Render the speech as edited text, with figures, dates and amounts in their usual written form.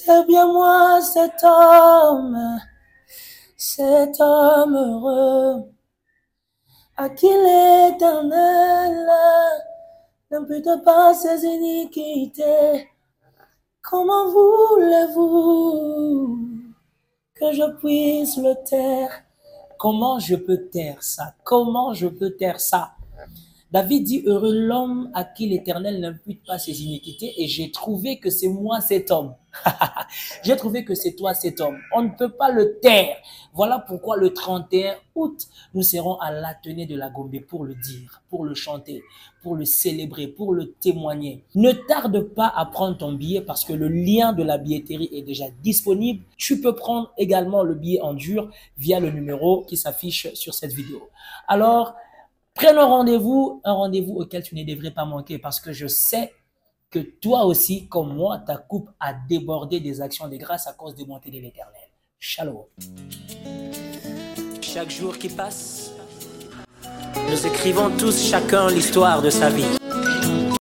C'est bien moi cet homme heureux, à qui l'Éternel n'impute pas ses iniquités. Comment voulez-vous que je puisse le taire? Comment je peux taire ça? Comment je peux taire ça? David dit, heureux l'homme à qui l'Éternel n'impute pas ses iniquités, et j'ai trouvé que c'est moi cet homme. J'ai trouvé que c'est toi cet homme. On ne peut pas le taire. Voilà pourquoi le 31 août, nous serons à l'Athénée de la Gombe pour le dire, pour le chanter, pour le célébrer, pour le témoigner. Ne tarde pas à prendre ton billet parce que le lien de la billetterie est déjà disponible. Tu peux prendre également le billet en dur via le numéro qui s'affiche sur cette vidéo. Alors, prenons rendez-vous, un rendez-vous auquel tu ne devrais pas manquer parce que je sais que toi aussi, comme moi, ta coupe a débordé des actions de grâce à cause des montées de l'Éternel. Shalom. Chaque jour qui passe, nous écrivons tous chacun l'histoire de sa vie.